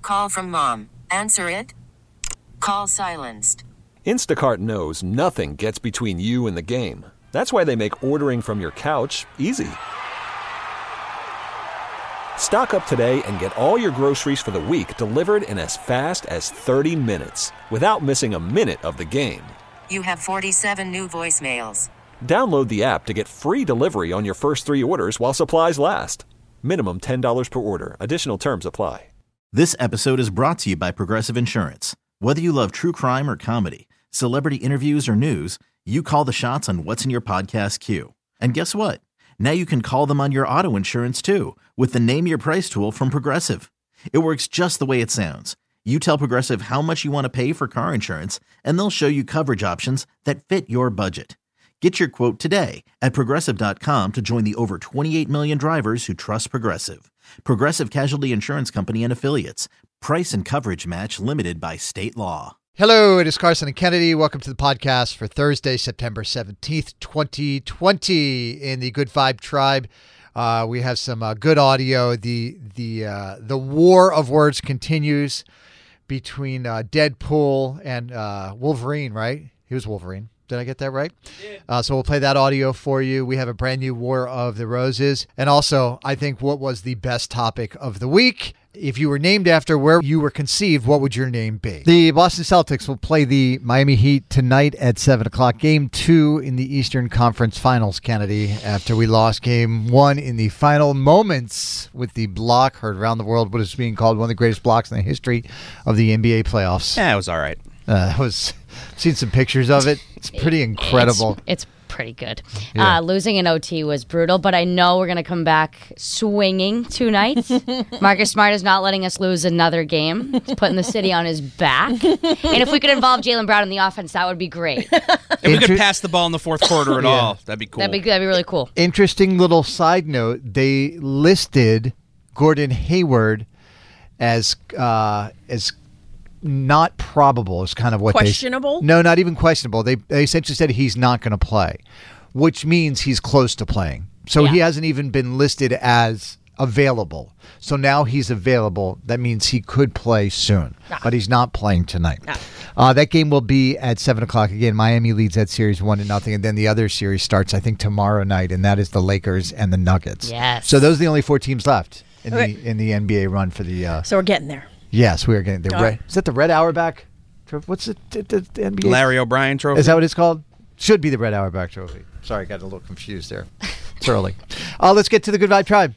call from mom. Answer it. Call silenced. Instacart knows nothing gets between you and the game. That's why they make ordering from your couch easy. Stock up today and get all your groceries for the week delivered in as fast as 30 minutes without missing a minute of the game. You have 47 new voicemails. Download the app to get free delivery on your first 3 orders while supplies last. Minimum $10 per order. Additional terms apply. This episode is brought to you by Progressive Insurance. Whether you love true crime or comedy, celebrity interviews or news, you call the shots on what's in your podcast queue. And guess what? Now you can call them on your auto insurance too with the Name Your Price tool from Progressive. It works just the way it sounds. You tell Progressive how much you want to pay for car insurance, and they'll show you coverage options that fit your budget. Get your quote today at Progressive.com to join the over 28 million drivers who trust Progressive. Progressive Casualty Insurance Company and Affiliates. Price and coverage match limited by state law. Hello, it is Carson and Kennedy. Welcome to the podcast for Thursday, September 17th, 2020 in the Good Vibe Tribe. We have some good audio. The war of words continues between Deadpool and Wolverine, right? He was Wolverine. Did I get that right? So we'll play that audio for you. We have a brand new War of the Roses. And also, I think what was the best topic of the week? If you were named after where you were conceived, what would your name be? The Boston Celtics will play the Miami Heat tonight at 7 o'clock. Game 2 in the Eastern Conference Finals, Kennedy, after we lost Game 1 in the final moments with the block heard around the world, what is being called one of the greatest blocks in the history of the NBA playoffs. Yeah, it was all right. Seen some pictures of it. It's pretty incredible. It's pretty good. Yeah. Losing in OT was brutal, but I know we're going to come back swinging tonight. Marcus Smart is not letting us lose another game. He's putting the city on his back. And if we could involve Jaylen Brown in the offense, that would be great. If we could pass the ball in the fourth quarter at all, that'd be cool. That'd be really cool. Interesting little side note. They listed Gordon Hayward as not probable is kind of what questionable? No, not even questionable. They essentially said he's not going to play, which means he's close to playing. So he hasn't even been listed as available. So now he's available. That means he could play soon, but he's not playing tonight. That game will be at 7 o'clock. Again, Miami leads that series 1-0, and then the other series starts, I think, tomorrow night, and that is the Lakers and the Nuggets. Yes. So those are the only 4 teams left in the NBA run for the... So we're getting there. Yes, we are getting the red. Is that the Red Auerbach? What's the NBA? Larry O'Brien trophy. Is that what it's called? Should be the Red Auerbach trophy. Sorry, I got a little confused there. It's early. Let's get to the Good Vibe Tribe.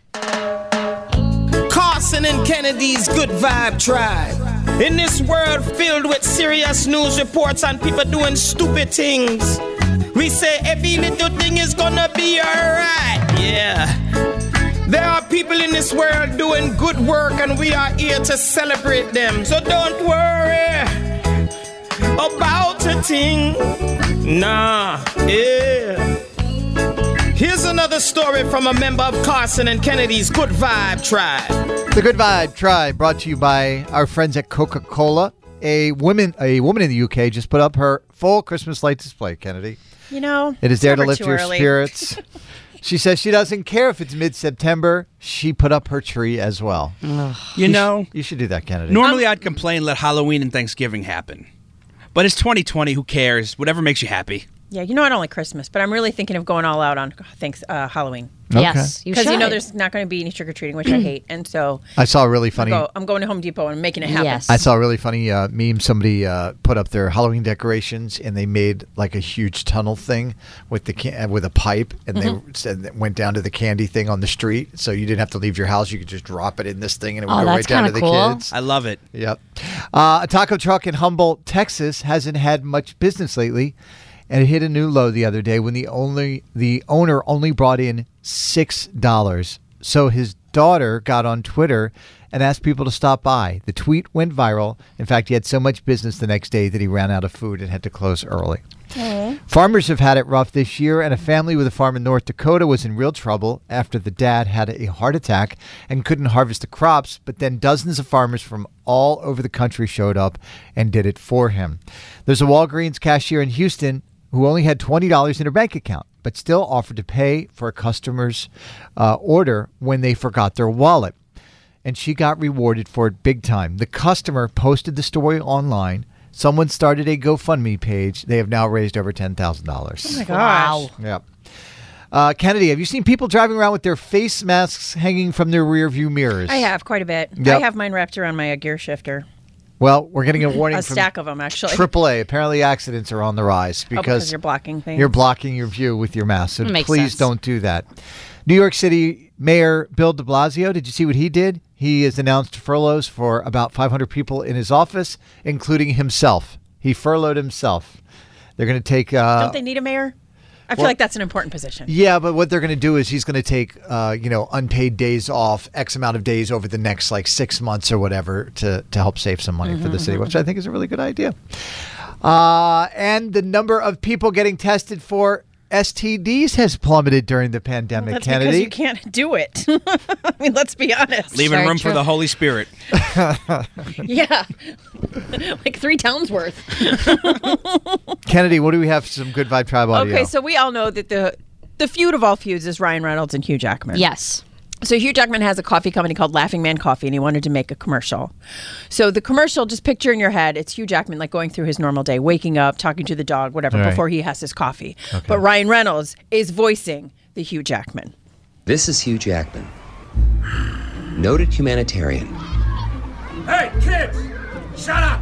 Carson and Kennedy's Good Vibe Tribe. In this world filled with serious news reports and people doing stupid things, we say every little thing is gonna be alright. Yeah. There are people in this world doing good work, and we are here to celebrate them. So don't worry about a thing. Nah, yeah. Here's another story from a member of Carson and Kennedy's Good Vibe Tribe. The Good Vibe Tribe brought to you by our friends at Coca-Cola. A woman in the UK just put up her full Christmas light display, Kennedy. You know, it is there to lift your spirits. She says she doesn't care if it's mid-September. She put up her tree as well. You should do that, Kennedy. Normally I'd complain, let Halloween and Thanksgiving happen. But it's 2020, who cares? Whatever makes you happy. Yeah, I don't like Christmas, but I'm really thinking of going all out on Halloween. Okay. Yes, you should. Because there's not going to be any trick-or-treating, which I hate. And so I saw a really funny... I'm going to Home Depot and making it happen. Yes. I saw a really funny meme. Somebody put up their Halloween decorations, and they made like a huge tunnel thing with with a pipe, and they said that went down to the candy thing on the street, so you didn't have to leave your house. You could just drop it in this thing, and it would go right down to the kids. I love it. Yep. A taco truck in Humboldt, Texas, hasn't had much business lately. And it hit a new low the other day when the owner only brought in $6. So his daughter got on Twitter and asked people to stop by. The tweet went viral. In fact, he had so much business the next day that he ran out of food and had to close early. Farmers have had it rough this year, and a family with a farm in North Dakota was in real trouble after the dad had a heart attack and couldn't harvest the crops, but then dozens of farmers from all over the country showed up and did it for him. There's a Walgreens cashier in Houston who only had $20 in her bank account, but still offered to pay for a customer's order when they forgot their wallet. and she got rewarded for it big time. The customer posted the story online. Someone started a GoFundMe page. They have now raised over $10,000. Oh my gosh. Wow. Yep. Kennedy, have you seen people driving around with their face masks hanging from their rear view mirrors? I have quite a bit. Yep. I have mine wrapped around my gear shifter. Well, we're getting a warning A from stack of them, actually. AAA. Apparently accidents are on the rise because you're blocking things. You're blocking your view with your mask. So Makes please sense. don't do that. New York City Mayor Bill de Blasio, did you see what he did? He has announced furloughs for about 500 people in his office, including himself. He furloughed himself. They're going to take... Don't they need a mayor? I feel like that's an important position. Yeah, but what they're going to do is he's going to take, unpaid days off, X amount of days over the next 6 months or whatever to help save some money for the city, which I think is a really good idea. And the number of people getting tested for STDs has plummeted during the pandemic, That's Kennedy. because you can't do it. I mean, let's be honest. Leaving Very room for true. the Holy Spirit. Yeah. 3 towns worth. Kennedy, what do we have? Some good Vibe Tribe audio. Okay, so we all know that the feud of all feuds is Ryan Reynolds and Hugh Jackman. Yes. So Hugh Jackman has a coffee company called Laughing Man Coffee, and he wanted to make a commercial. So the commercial, just picture in your head, it's Hugh Jackman going through his normal day, waking up, talking to the dog, whatever, Right. before he has his coffee. Okay. But Ryan Reynolds is voicing the Hugh Jackman. This is Hugh Jackman, noted humanitarian. Hey, kids! Shut up!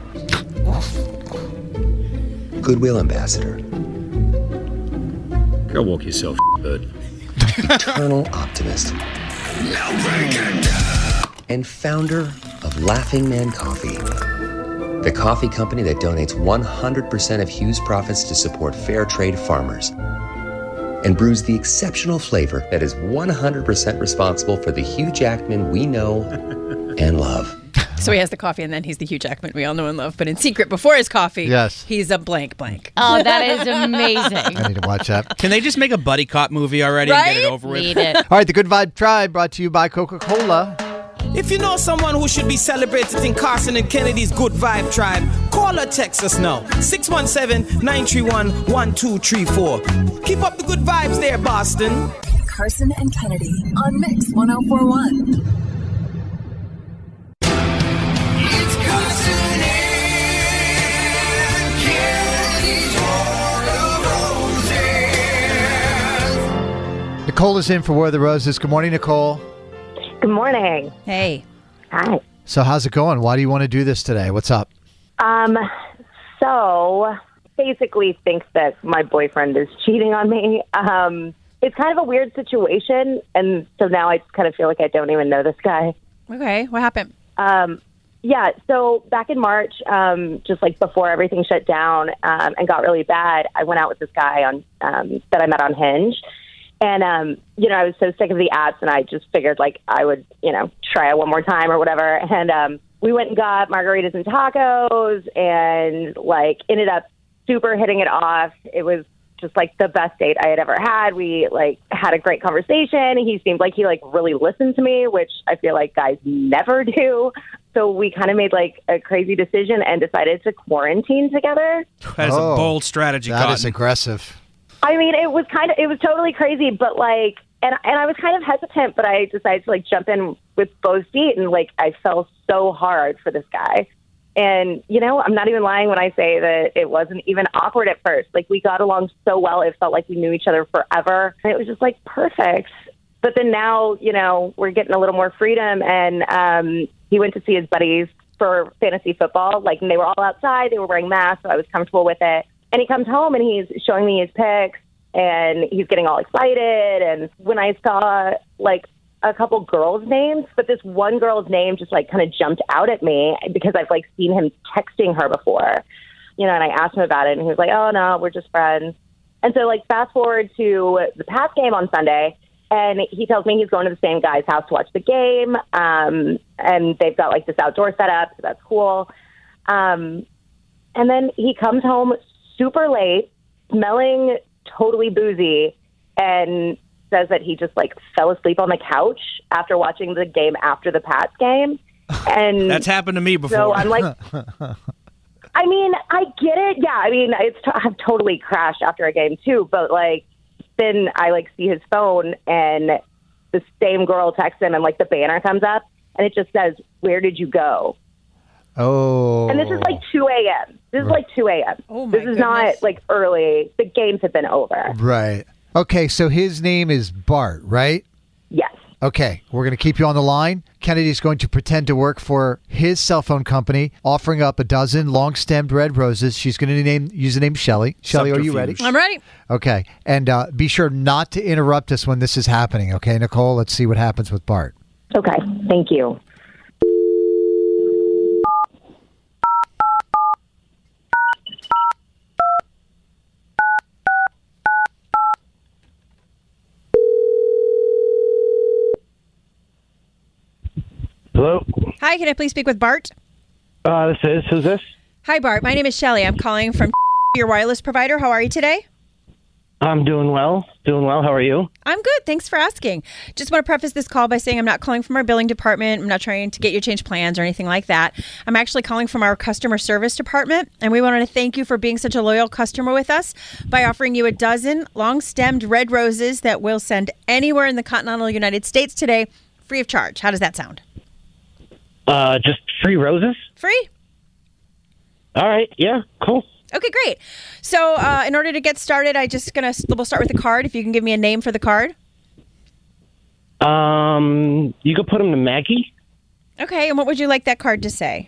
Goodwill ambassador. Go walk yourself, bird. Eternal optimist. And founder of Laughing Man Coffee, the coffee company that donates 100% of Hugh's profits to support fair trade farmers and brews the exceptional flavor that is 100% responsible for the Hugh Jackman we know and love. So he has the coffee, and then he's the Hugh Jackman we all know and love. But in secret, before his coffee, Yes. he's a blank blank. Oh, that is amazing. I need to watch that. Can they just make a buddy cop movie already and get it Right? over with? Need it. All right, the Good Vibe Tribe brought to you by Coca-Cola. If you know someone who should be celebrated in Carson and Kennedy's Good Vibe Tribe, call or text us now. 617-931-1234. Keep up the good vibes there, Boston. Carson and Kennedy on Mix 1041. It's Carson and Kennedy's Roses. Nicole is in for War of the Roses. Good morning, Nicole. Good morning. Hey. Hi. So how's it going? Why do you want to do this today? What's up? So basically think that my boyfriend is cheating on me. It's kind of a weird situation, and so now I just kind of feel like I don't even know this guy. Okay, what happened? Yeah, so back in March, just before everything shut down and got really bad, I went out with this guy on that I met on Hinge. And, I was so sick of the apps, and I just figured, I would, try it one more time or whatever. And we went and got margaritas and tacos and, ended up super hitting it off. It was just, the best date I had ever had. We, had a great conversation. He seemed like he, really listened to me, which I feel like guys never do. So we kind of made, a crazy decision and decided to quarantine together. That is a bold strategy, That Cotton. is aggressive. I mean, it was totally crazy, but and I was kind of hesitant, but I decided to jump in with both feet, and I fell so hard for this guy. And, I'm not even lying when I say that it wasn't even awkward at first. We got along so well. It felt like we knew each other forever. And it was just perfect. But then now, we're getting a little more freedom, and he went to see his buddies for fantasy football. And they were all outside. They were wearing masks, so I was comfortable with it. And he comes home and he's showing me his pics and he's getting all excited. And when I saw a couple girls' names, but this one girl's name just kind of jumped out at me because I've seen him texting her before, and I asked him about it and he was like, oh no, we're just friends. And so fast forward to the Pats game on Sunday, and he tells me he's going to the same guy's house to watch the game. And they've got this outdoor setup, so that's cool. And then he comes home super late, smelling totally boozy, and says that he just fell asleep on the couch after watching the game after the Pats game. And That's happened to me before. so I'm I mean, I get it. Yeah, I mean, I've totally crashed after a game too, but then I see his phone and the same girl texts him and the banner comes up and it just says, "Where did you go?" Oh. And this is like 2 a.m. This is like 2 a.m. Oh, my This is not like early. The games have been over. Right. Okay, so his name is Bart, right? Yes. Okay, we're going to keep you on the line. Kennedy's going to pretend to work for his cell phone company, offering up a dozen long-stemmed red roses. She's going to use the name Shelly. Shelly, are you ready? I'm ready. Okay, and be sure not to interrupt us when this is happening, okay, Nicole? Let's see what happens with Bart. Okay. Thank you. Hello? Hi, can I please speak with Bart? Who's this? Hi, Bart. My name is Shelly. I'm calling from your wireless provider. How are you today? I'm doing well. How are you? I'm good. Thanks for asking. Just want to preface this call by saying I'm not calling from our billing department. I'm not trying to get you to change plans or anything like that. I'm actually calling from our customer service department, and we wanted to thank you for being such a loyal customer with us by offering you a dozen long-stemmed red roses that we'll send anywhere in the continental United States today, free of charge. How does that sound? Just free roses? Free? All right. Yeah, cool. Okay, great. So in order to get started, we'll start with the card. If you can give me a name for the card. You could put them to Maggie. Okay, and what would you like that card to say?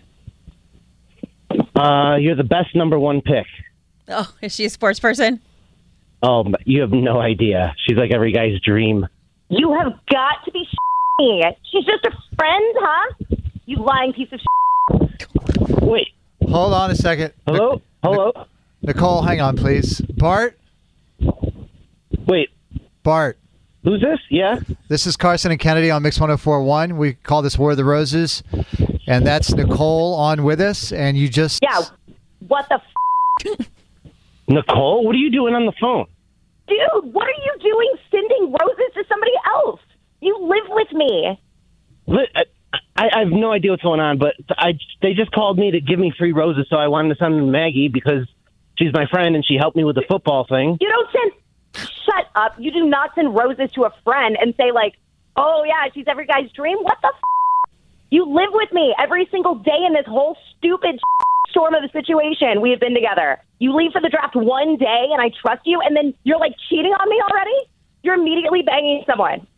You're the best number one pick. Oh, is she a sports person? Oh, you have no idea. She's like every guy's dream. You have got to be me. She's just a friend, huh? You lying piece of Wait. Hold on a second. Hello? Hello? Nicole, hang on, please. Bart? Wait. Bart. Who's this? Yeah? This is Carson and Kennedy on Mix 104.1. We call this War of the Roses. And that's Nicole on with us. And you just... Yeah. What the Nicole? What are you doing on the phone? Dude, what are you doing sending roses to somebody else? You live with me. I have no idea what's going on, but they just called me to give me free roses, so I wanted to send them to Maggie because she's my friend and she helped me with the football thing. You don't send... Shut up. You do not send roses to a friend and say, like, oh, yeah, she's every guy's dream. What the You live with me every single day in this whole stupid storm of the situation we have been together. You leave for the draft one day and I trust you, and then you're, like, cheating on me already? You're immediately banging someone.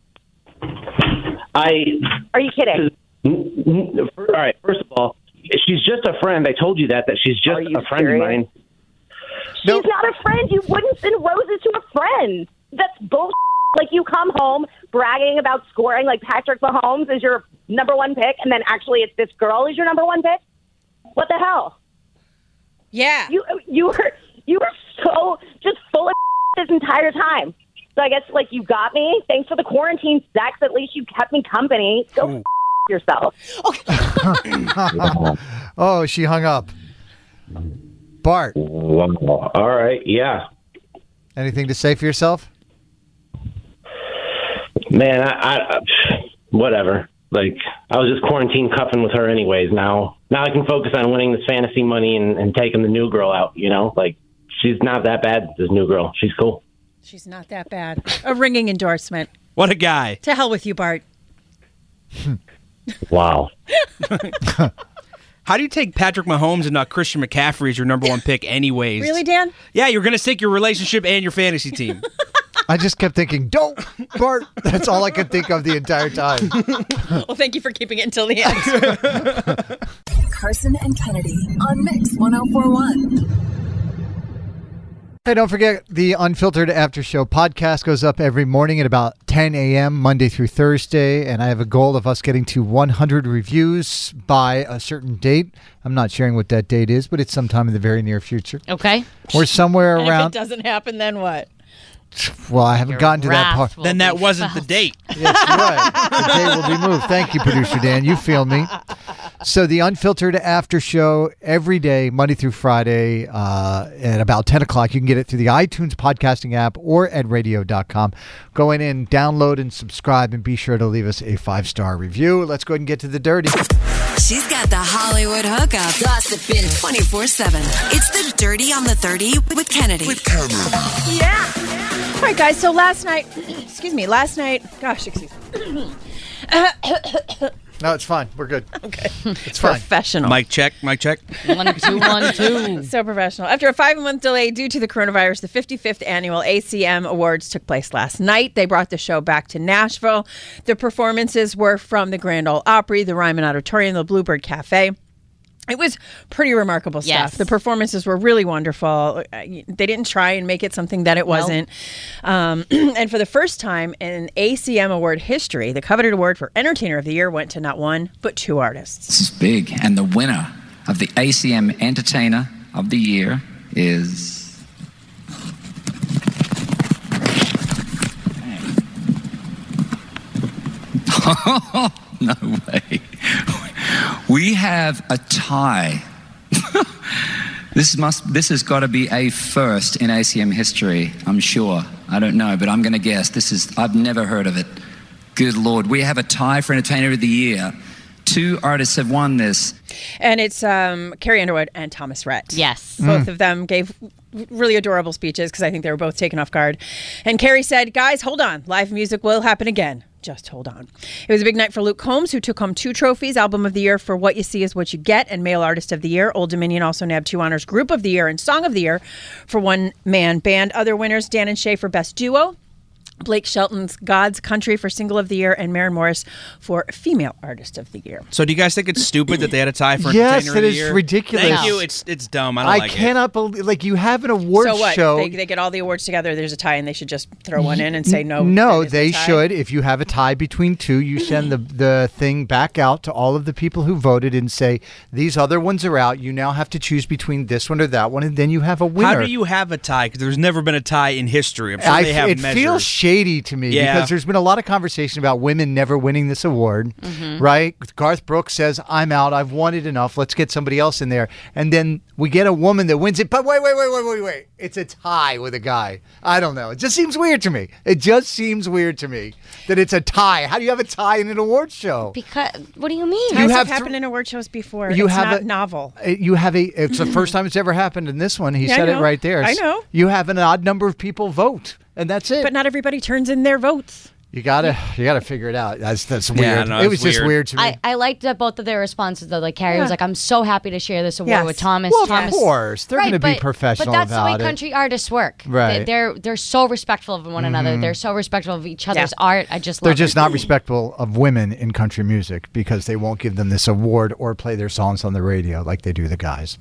Are you kidding? All right, first of all, she's just a friend. I told you that she's just a friend of mine. She's not a friend. You wouldn't send roses to a friend. That's bullshit. Like, you come home bragging about scoring like Patrick Mahomes is your number one pick, and then actually it's this girl is your number one pick? What the hell? Yeah. You were so just full of this entire time. So I guess, like, you got me. Thanks for the quarantine sex. At least you kept me company. Go yourself. Oh, she hung up. Bart. Wow. All right. Yeah. Anything to say for yourself? Man, I whatever. Like, I was just quarantine cuffing with her anyways. Now I can focus on winning this fantasy money and taking the new girl out, you know? Like, she's not that bad, this new girl. She's cool. She's not that bad. A ringing endorsement. What a guy. To hell with you, Bart. Wow. How do you take Patrick Mahomes and not Christian McCaffrey as your number one pick anyways? Really, Dan? Yeah, you're going to stake your relationship and your fantasy team. I just kept thinking, don't, Bart. That's all I could think of the entire time. Well, thank you for keeping it until the end. Carson and Kennedy on Mix 104.1. Hey, don't forget the Unfiltered After Show podcast goes up every morning at about 10 a.m. Monday through Thursday, and I have a goal of us getting to 100 reviews by a certain date. I'm not sharing what that date is, but it's sometime in the very near future. Okay. Or somewhere And around... if it doesn't happen, then what? Well, I haven't gotten to that part. Then that wasn't the date. Yes, right. The date will be moved. Thank you, Producer Dan. You feel me. So the Unfiltered After Show every day, Monday through Friday at about 10 o'clock. You can get it through the iTunes podcasting app or at radio.com. Go in and download and subscribe, and be sure to leave us a 5-star review. Let's go ahead and get to the dirty. She's got the Hollywood hookup, gossiping 24/7. It's the Dirty on the 30 with Kennedy. Yeah. All right, guys. So last night, gosh, excuse me. No, it's fine. We're good. Okay. It's fine. Professional. Mic check. 1, 2, 1, 2. So professional. After a 5-month delay due to the coronavirus, the 55th annual ACM Awards took place last night. They brought the show back to Nashville. The performances were from the Grand Ole Opry, the Ryman Auditorium, the Bluebird Cafe. It was pretty remarkable stuff. Yes. The performances were really wonderful. They didn't try and make it something that it wasn't. And for the first time in ACM Award history, the coveted award for Entertainer of the Year went to not one, but 2 artists. This is big. And the winner of the ACM Entertainer of the Year is... No way. We have a tie. This has got to be a first in ACM history, I'm sure. I don't know, but I'm going to guess. I've never heard of it. Good Lord. We have a tie for Entertainer of the Year. 2 artists have won this. And it's Carrie Underwood and Thomas Rhett. Yes. Both of them gave really adorable speeches because I think they were both taken off guard. And Carrie said, guys, hold on. Live music will happen again. Just hold on. It was a big night for Luke Combs, who took home 2 trophies, Album of the Year for What You See Is What You Get and Male Artist of the Year. Old Dominion also nabbed 2 honors, Group of the Year and Song of the Year for One Man Band. Other winners, Dan and Shay for Best Duo, Blake Shelton's God's Country for Single of the Year, and Maren Morris for Female Artist of the Year. So do you guys think it's stupid that they had a tie for Yes, Entertainer of the it is Year? ridiculous. Thank you. It's dumb. I don't like it. cannot believe, like, you have an award So what? show. They get all the awards together, there's a tie, and they should just throw one in and say no. No, that is they a tie? should. If you have a tie between 2, you send the thing back out to all of the people who voted and say, these other ones are out. You now have to choose between this one or that one, and then you have a winner. How do you have a tie? Because there's never been a tie in history. I'm sure they have it measures. feels shady to me because there's been a lot of conversation about women never winning this award, right? Garth Brooks says, I'm out. I've won it enough. Let's get somebody else in there. And then we get a woman that wins it. But wait. It's a tie with a guy. I don't know. It just seems weird to me. It just seems weird to me that it's a tie. How do you have a tie in an award show? Because, what do you mean? Ties have happened in award shows before. It's not novel. It's the first time it's ever happened in this one. He said it right there. I know. You have an odd number of people vote, and that's it. But not everybody turns in their votes. You gotta figure it out. That's weird. Yeah, no, it was just weird to me. I liked both of their responses though. Like Carrie was like, "I'm so happy to share this award with Thomas." Well, Thomas, of course, they're going to be professional but that's about the way it. country artists work. Right. They're so respectful of one another. They're so respectful of each other's art. I just They're love just it. not respectful of women in country music because they won't give them this award or play their songs on the radio like they do the guys.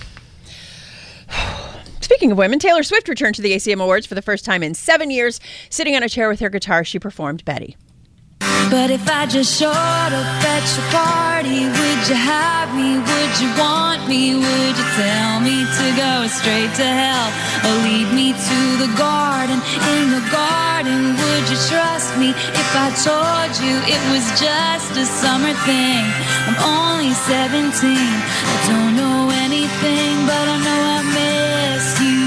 Speaking of women, Taylor Swift returned to the ACM Awards for the first time in 7 years. Sitting on a chair with her guitar, she performed Betty. But if I just showed up at your party, would you have me? Would you want me? Would you tell me to go straight to hell? Or lead me to the garden? In the garden, would you trust me if I told you it was just a summer thing? I'm only 17, I don't know anything, but I know I miss you.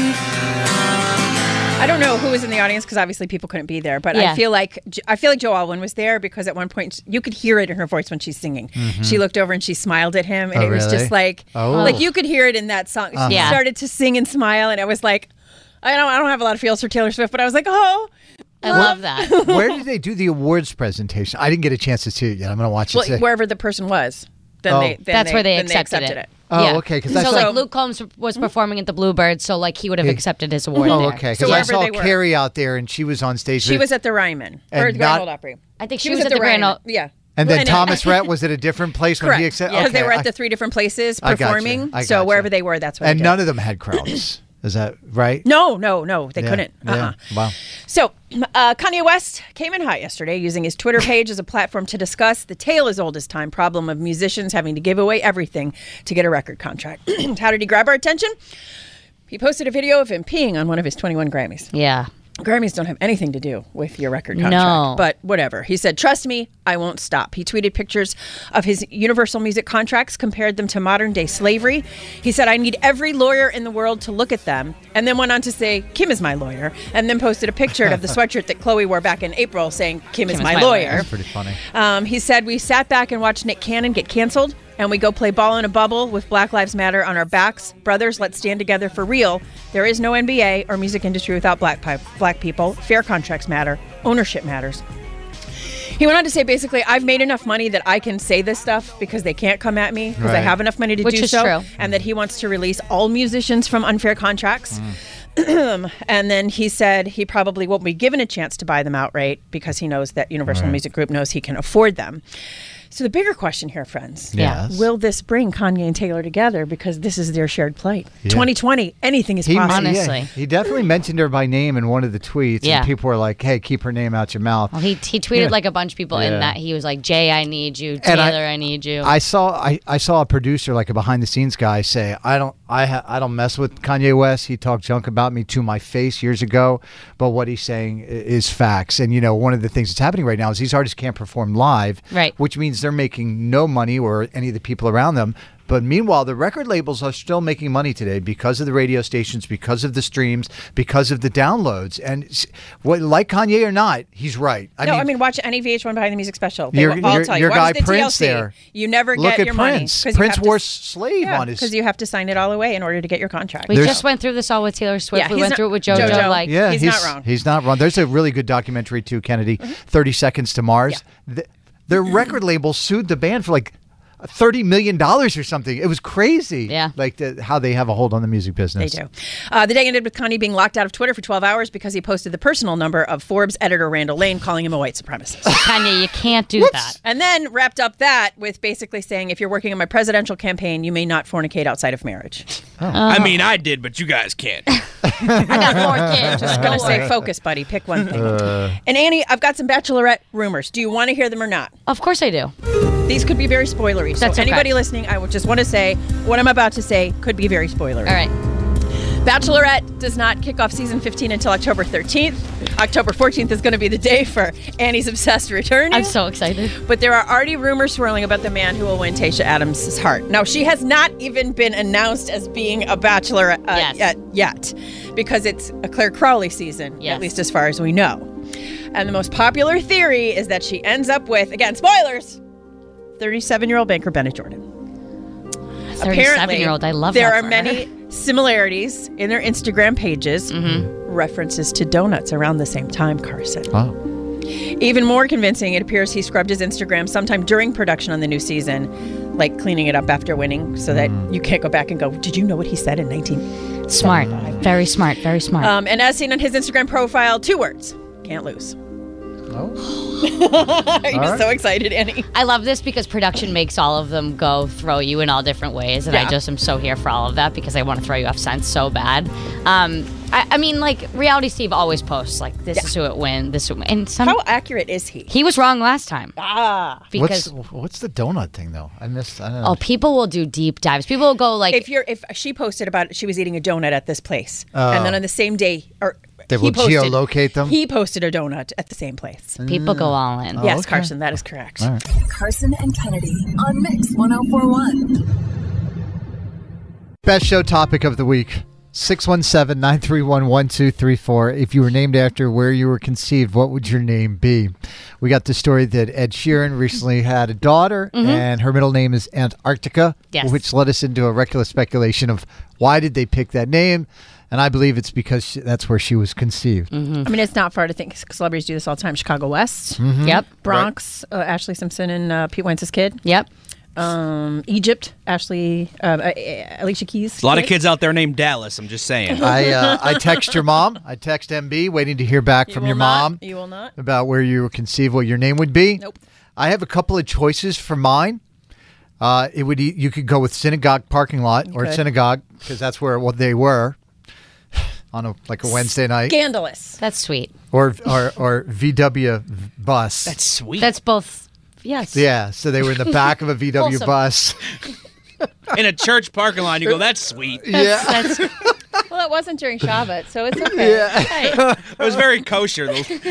I don't know who was in the audience because obviously people couldn't be there, but I feel like Joe Alwyn was there because at one point you could hear it in her voice when she's singing. She looked over and she smiled at him, and it was just like you could hear it in that song. She started to sing and smile, and I was like, I don't have a lot of feels for Taylor Swift, but I was like, oh. I love that. Where did they do the awards presentation? I didn't get a chance to see it yet. I'm going to watch it today. Wherever the person was. That's where they accepted it. Oh, okay. So like Luke Combs was performing at the Bluebird, so like he would have accepted his award. Oh, there. okay. Because I saw Carrie out there, and she was on stage. She was at the Ryman or the Grand Ole Opry. I think she was at the Grand Ole. Yeah. And then Thomas Rhett was at a different place when he accepted. Because they were at the 3 different places performing. So wherever they were, that's what. And none of them had crowds. Is that right? No, they couldn't. Yeah. Wow. So Kanye West came in hot yesterday using his Twitter page as a platform to discuss the tale as old as time problem of musicians having to give away everything to get a record contract. How did he grab our attention? He posted a video of him peeing on one of his 21 Grammys. Yeah. Grammys don't have anything to do with your record contract. No. But whatever. He said, trust me, I won't stop. He tweeted pictures of his Universal Music contracts, compared them to modern day slavery. He said, I need every lawyer in the world to look at them. And then went on to say, Kim is my lawyer. And then posted a picture of the sweatshirt that Chloe wore back in April saying, Kim is my lawyer. That's pretty funny. He said, we sat back and watched Nick Cannon get canceled. And we go play ball in a bubble with Black Lives Matter on our backs. Brothers, let's stand together for real. There is no NBA or music industry without black people. Fair contracts matter. Ownership matters. He went on to say, basically, I've made enough money that I can say this stuff because they can't come at me because I Right. have enough money to Which do is so. true. And that he wants to release all musicians from unfair contracts. And then he said he probably won't be given a chance to buy them outright because he knows that Universal Music Group knows he can afford them. So the bigger question here, friends, Yes. will this bring Kanye and Taylor together because this is their shared plight? 2020, anything is possible. He definitely mentioned her by name in one of the tweets, Yeah. and people were like, "Hey, keep her name out your mouth." Well, he tweeted Yeah. like a bunch of people in Yeah. that he was like, Jay, I need you. And Taylor, I need you. I saw a producer, like a behind the scenes guy, say, "I don't mess with Kanye West. He talked junk about me to my face years ago, but what he's saying is facts." And one of the things that's happening right now is these artists can't perform live, right? Which means they're making no money, or any of the people around them. But meanwhile, the record labels are still making money today because of the radio stations, because of the streams, because of the downloads. And like Kanye or not, he's right. I mean, watch any VH1 Behind the Music special. They Your- will all your- tell you. your Watch guy the Prince TLC. there. You never Look get at your Prince. money. 'cause you Prince have to wore slave on his. because you have to sign it all away in order to get your contract. We just went through this all with Taylor Swift. Yeah, we he's went not- through it with JoJo. Like, yeah, he's not wrong. He's not wrong. There's a really good documentary too, Kennedy. 30 Seconds to Mars. Their record label sued the band for like $30 million or something. It was crazy. Yeah, like how they have a hold on the music business. They do. The day ended with Kanye being locked out of Twitter for 12 hours because he posted the personal number of Forbes editor Randall Lane calling him a white supremacist. Kanye, you can't do that. And then wrapped up that with basically saying, if you're working on my presidential campaign, you may not fornicate outside of marriage. I mean, I did, but you guys can't. I got 4 kids. Just going to say, focus, buddy. Pick one thing. And Annie, I've got some Bachelorette rumors. Do you want to hear them or not? Of course I do. These could be very spoilery. That's so okay. anybody listening, I would just want to say what I'm about to say could be very spoilery. All right. Bachelorette does not kick off season 15 until October 13th. October 14th is going to be the day for Annie's Obsessed returning. I'm so excited. But there are already rumors swirling about the man who will win Tayshia Adams' heart. Now, she has not even been announced as being a Bachelor yet, because it's a Claire Crowley season, at least as far as we know. And the most popular theory is that she ends up with, again, spoilers, 37-year-old banker Bennett Jordan. 37-year-old, I love there that are for many similarities in their Instagram pages, references to donuts around the same time, Carson. Oh. Even more convincing, it appears he scrubbed his Instagram sometime during production on the new season, like cleaning it up after winning so that you can't go back and go, did you know what he said in 1975? Smart. Very smart. Very smart. And as seen on his Instagram profile, 2 words, can't lose. You're so excited, Annie. I love this because production makes all of them go throw you in all different ways, and I just am so here for all of that because I want to throw you off scent so bad. I mean, like, Reality Steve always posts like, this is who it win, this who, and How accurate is he? He was wrong last time. Because What's the donut thing though? I don't know. oh, people will do deep dives. People will go like, if she posted about she was eating a donut at this place, Oh. and then on the same day, or They he will posted- geolocate them? He posted a donut at the same place. people go all in. Yes, okay. Carson, that is correct. All right. Carson and Kennedy on Mix 104.1. Best show topic of the week. 617-931-1234. If you were named after where you were conceived, what would your name be? We got the story that Ed Sheeran recently had a daughter, and her middle name is Antarctica, Yes. which led us into a reckless speculation of why did they pick that name? And I believe it's because that's where she was conceived. I mean, it's not far to think. Celebrities do this all the time. Chicago West. Yep. Bronx, Ashley Simpson and Pete Wentz's kid. Yep. Egypt, Alicia Keys. A lot of kids out there named Dallas. I'm just saying. I text your mom. I text MB, waiting to hear back from will your not. mom. You will not. About where you were conceived, what your name would be. Nope. I have a couple of choices for mine. You could go with synagogue parking lot or could. synagogue because that's where they were on a Wednesday night, Scandalous. That's sweet. or VW bus. That's sweet. That's both. Yes. Yeah, so they were in the back of a VW Wholesome. bus. In a church parking lot, you go, that's sweet. That's, Well, it wasn't during Shabbat, so it's okay. It was very kosher.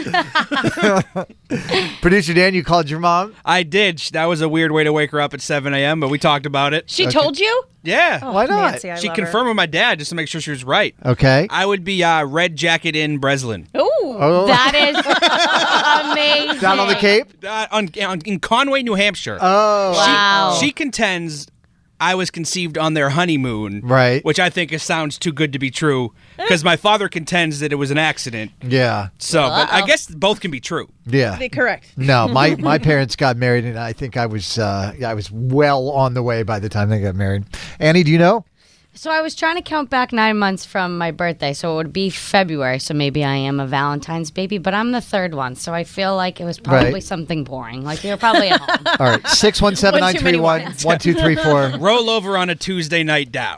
Producer Dan, you called your mom? I did. That was a weird way to wake her up at 7 a.m., but we talked about it. She told you? Yeah. Why not? Nancy, I She love confirmed with my dad just to make sure she was right. Okay. I would be Red Jacket in Breslin. Her. Ooh. Oh. that is amazing. Down on the Cape? In Conway, New Hampshire. Oh. Wow. She contends I was conceived on their honeymoon. Right. Which I think sounds too good to be true because my father contends that it was an accident. Yeah. So, but I guess both can be true. Yeah. Correct. No, my parents got married, and I think I was well on the way by the time they got married. Annie, do you know? So I was trying to count back 9 months from my birthday, so it would be February. So maybe I am a Valentine's baby, but I'm the third one, so I feel like it was probably something boring. Like you're probably at home. All right, 617-931-1234. Roll over on a Tuesday night down.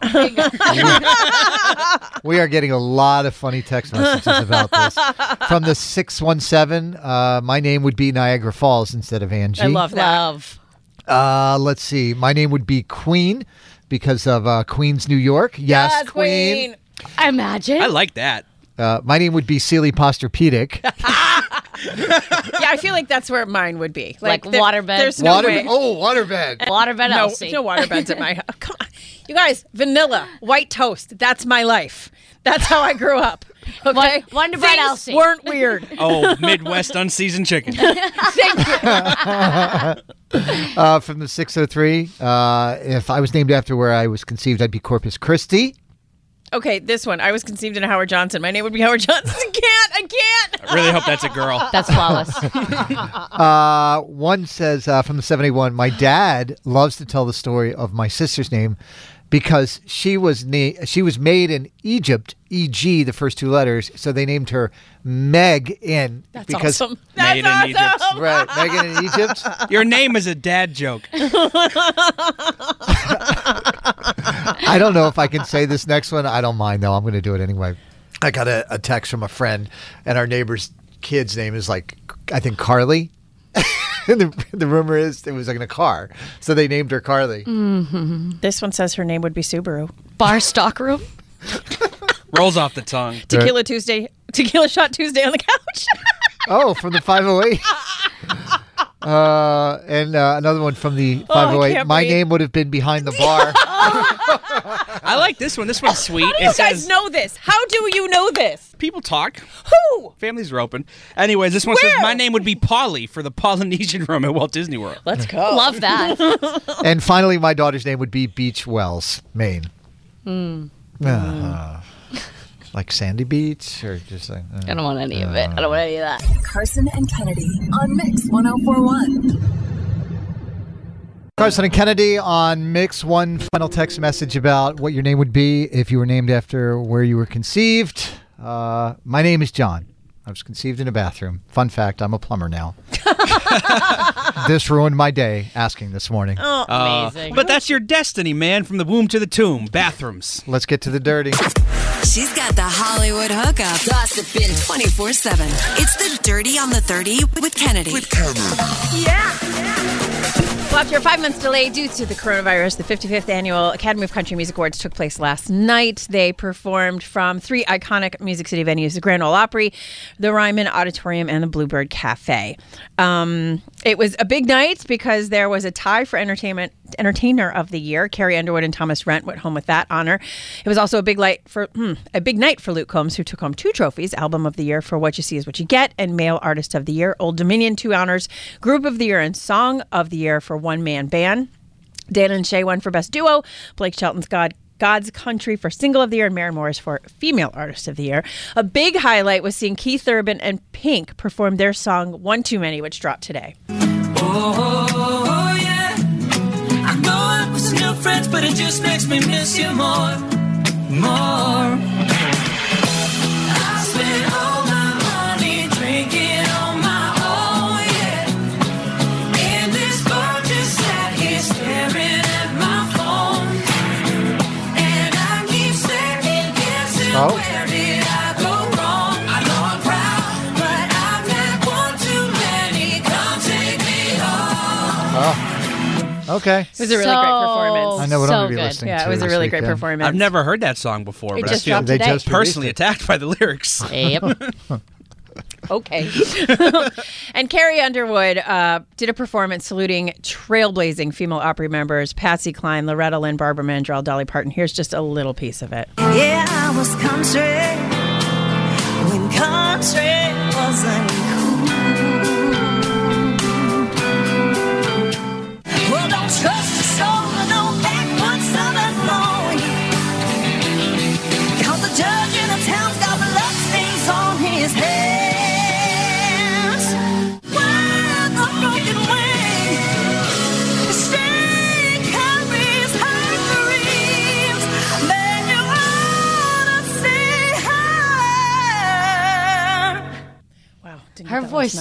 We are getting a lot of funny text messages about this. From the 617, my name would be Niagara Falls instead of Angie. I love that. Let's see. My name would be Queen because of Queens, New York. Yes, Queen. I imagine. I like that. My name would be Sealy Posturpedic. Yeah, I feel like that's where mine would be. Like waterbed. There's no way. Oh, waterbed. Waterbed No, Elsie. no waterbeds at my house. Come on. You guys, vanilla, white toast. That's my life. That's how I grew up. Okay? Wonder Bread Things Elsie. weren't weird. Oh, Midwest unseasoned chicken. Thank you. From the 603, if I was named after where I was conceived, I'd be Corpus Christi. Okay, this one. I was conceived in Howard Johnson. My name would be Howard Johnson. I can't. I really hope that's a girl. That's flawless. One says from the 71, my dad loves to tell the story of my sister's name because she was made in Egypt, E.G., the first two letters, so they named her Meg in. That's because awesome. Made in Egypt. Right, Megan in Egypt. Your name is a dad joke. I don't know if I can say this next one. I don't mind, though. I'm going to do it anyway. I got a text from a friend, and our neighbor's kid's name is like, I think, Carly. And the rumor is it was like in a car. So they named her Carly. Mm-hmm. This one says her name would be Subaru. Bar stock room. Rolls off the tongue. Tequila shot Tuesday on the couch. Oh, from the 508. And another one from the 508. My name would have been behind the bar. I like this one. This one's sweet. How do you guys know this? How do you know this? People talk. Who? Families are open. Anyways, this one says my name would be Polly for the Polynesian room at Walt Disney World. Let's go. Love that. And finally, my daughter's name would be Beach Wells, Maine. Like Sandy Beach or just like... I don't want any of it. I don't want any of that. Carson and Kennedy on Mix 104.1. Carson and Kennedy on Mix. One final text message about what your name would be if you were named after where you were conceived. My name is John. I was conceived in a bathroom. Fun fact, I'm a plumber now. This ruined my day asking this morning. Oh, amazing. But that's your destiny, man. From the womb to the tomb. Bathrooms. Let's get to the dirty. She's got the Hollywood hookup. Gossiping 24/7. It's the Dirty on the 30 with Kennedy. Yeah. Well, after a 5 months delay due to the coronavirus, the 55th Annual Academy of Country Music Awards took place last night. They performed from 3 iconic Music City venues, the Grand Ole Opry, the Ryman Auditorium, and the Bluebird Cafe. It was a big night because there was a tie for Entertainer of the Year. Carrie Underwood and Thomas Rhett went home with that honor. It was also a big night for Luke Combs, who took home 2 trophies: Album of the Year for What You See Is What You Get, and Male Artist of the Year. Old Dominion 2 honors, Group of the Year and Song of the Year for One Man Band. Dan and Shay won for Best Duo. Blake Shelton's God's Country for Single of the Year, and Maren Morris for Female Artist of the Year. A big highlight was seeing Keith Urban and Pink perform their song One Too Many, which dropped today. Oh, yeah. I know it was new friends, but it just makes me miss you more. I spent all my money drinking on my own, yeah. And this bar just sat here staring at my phone. And I keep second guessing, where did I go wrong? I know I'm proud, but I've had one too many. Come take me home. Okay. It was a really great performance. I know what I'm going to be listening to. Yeah, it was a this really great weekend. performance. I've never heard that song before, It but just I feel dropped today. They just personally released it. attacked by the lyrics. Yep. Okay. And Carrie Underwood did a performance saluting trailblazing female Opry members Patsy Cline, Loretta Lynn, Barbara Mandrell, Dolly Parton. Here's just a little piece of it. Yeah, I was country when country wasn't cool. Well, don't trust the soul, no backwoods her voice.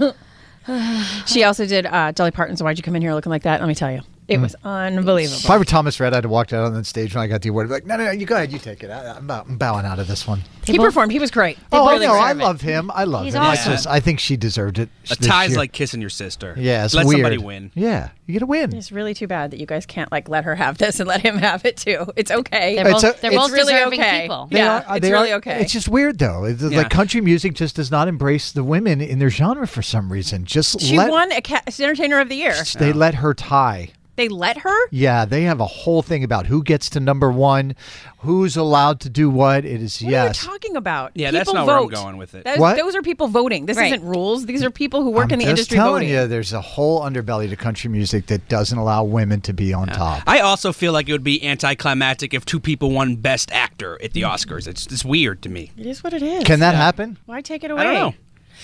She also did Dolly Parton's Why'd You Come In Here Looking Like That? Let me tell you. It was unbelievable. If I were Thomas Rhett, I'd have walked out on that stage when I got the award. I'd be like, no, you go ahead. You take it. I'm bowing out of this one. He performed. He was great. I love him. I love He's him. awesome. I think she deserved it. A this tie's year. like kissing your sister. Yeah, it's Let weird. somebody win. Yeah, you get a win. It's really too bad that you guys can't let her have this and let him have it too. It's okay. They're both really deserving okay. people. It's really okay. It's just weird though. Like country music just does not embrace the women in their genre for some reason. She won Entertainer of the Year. They let her tie. They let her? Yeah, they have a whole thing about who gets to number one, who's allowed to do what. It is What are you talking about? Yeah, People that's not vote. where I'm going with it. Those are people voting. This isn't rules. These are people who work in the industry I'm just telling voting. you, there's a whole underbelly to country music that doesn't allow women to be on top. I also feel like it would be anticlimactic if two people won Best Actor at the Oscars. It's weird to me. It is what it is. Can that happen? Why take it away? I don't know.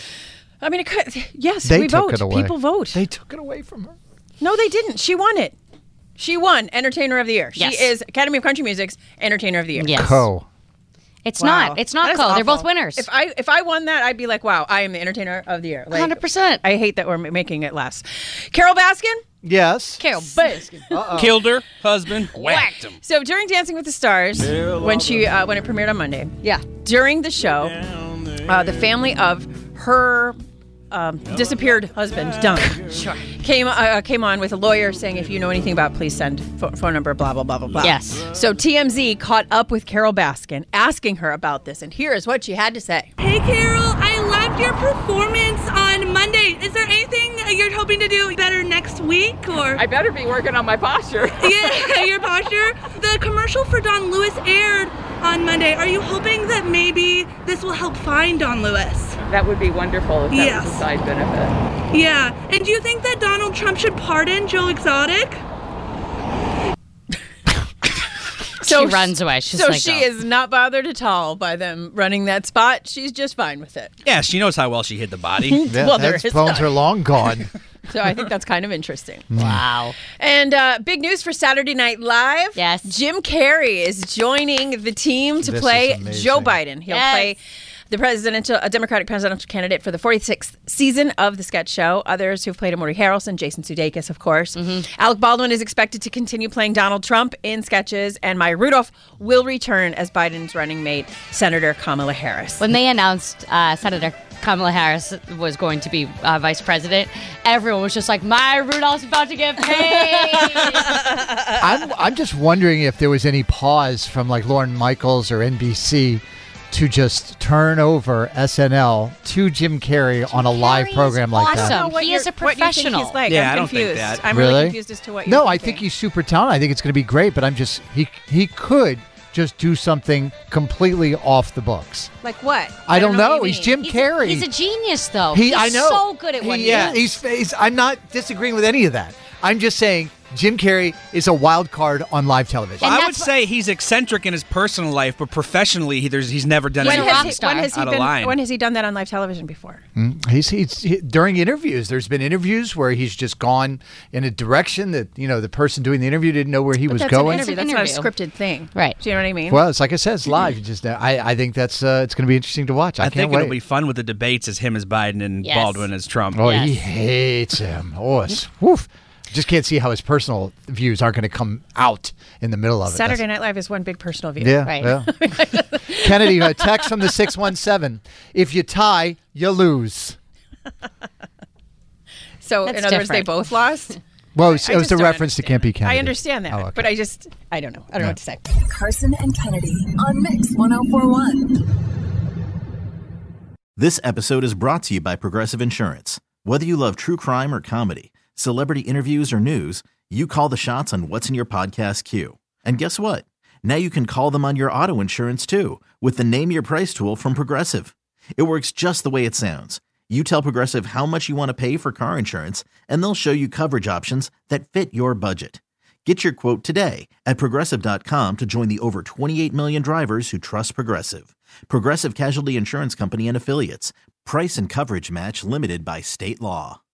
I mean, it could. Yes, They we took vote. it away. People vote. They took it away from her. No, they didn't. She won it. She won Entertainer of the Year. Yes. She is Academy of Country Music's Entertainer of the Year. Yes. Co. It's Wow. not. It's not That is co. They're both awful. winners. If I won that, I'd be like, wow, I am the Entertainer of the Year. 100%. I hate that we're making it less. Carol Baskin? Yes. Carol Baskin. Killed her husband, whacked him. So during Dancing with the Stars, when it premiered on Monday, Yeah. during the show, the family of her disappeared husband, Don, came on with a lawyer saying, if you know anything about, please send phone number, blah, blah, blah, blah, blah. Yes. So TMZ caught up with Carol Baskin, asking her about this, and here is what she had to say. Hey Carol, I loved your performance on Monday. Is there anything you're hoping to do better next week, or? I better be working on my posture. Yeah, your posture. The commercial for Don Lewis aired on Monday. Are you hoping that maybe this will help find Don Lewis? That would be wonderful if that Yes. was a side benefit. Yeah. And do you think that Donald Trump should pardon Joe Exotic? She runs away. She's so like, she "Oh." is not bothered at all by them running that spot. She's just fine with it. Yeah, she knows how well she hid the body. Yeah, Well, there Ted's is bones that. are long gone. So I think that's kind of interesting. Wow. And big news for Saturday Night Live. Yes. Jim Carrey is joining the team to This play is amazing. Joe Biden. He'll play the Democratic presidential candidate for the 46th season of the sketch show. Others who've played him: Woody Harrelson, Jason Sudeikis, of course. Alec Baldwin is expected to continue playing Donald Trump in sketches, and Maya Rudolph will return as Biden's running mate, Senator Kamala Harris. When they announced Senator Kamala Harris was going to be vice president, everyone was just like, Maya Rudolph's about to get paid. I'm just wondering if there was any pause from like Lorne Michaels or NBC to just turn over SNL to Jim Carrey on a live program like that. awesome. He is a professional. What you think he's like. Yeah, I'm I don't think confused. that. I'm Really? really confused as to what No, you're I think he's super talented. I think it's going to be great, but I'm just he could just do something completely off the books. Like what? I don't know. what you He's mean. Jim Carrey. He's a genius, though. I know. so good at what he does. He's. I'm not disagreeing with any of that. I'm just saying Jim Carrey is a wild card on live television. I would say he's eccentric in his personal life, but professionally, he's never done anything When has he done that on live television before? During interviews. There's been interviews where he's just gone in a direction that the person doing the interview didn't know where he was That's going. an interview. That's not a scripted thing. Right. Do you know what I mean? Well, it's like I said, it's live. You just I think that's it's going to be interesting to watch. I can't think wait. it'll be fun with the debates as him as Biden and Yes. Baldwin as Trump. Oh, he hates him. Oh, it's woof. Just can't see how his personal views aren't going to come out in the middle of it. Saturday Night Live is one big personal view. Yeah, Right. yeah. Kennedy, a text from the 617. If you tie, you lose. So, That's in other words, they different. both lost? Well, it I was just a don't reference to Campy Kennedy. I understand that, Oh, okay. but I don't know. I don't know what to say. Carson and Kennedy on Mix 104.1. This episode is brought to you by Progressive Insurance. Whether you love true crime or comedy, celebrity interviews or news, you call the shots on what's in your podcast queue. And guess what? Now you can call them on your auto insurance too with the Name Your Price tool from Progressive. It works just the way it sounds. You tell Progressive how much you want to pay for car insurance, and they'll show you coverage options that fit your budget. Get your quote today at Progressive.com to join the over 28 million drivers who trust Progressive. Progressive Casualty Insurance Company and Affiliates. Price and coverage match limited by state law.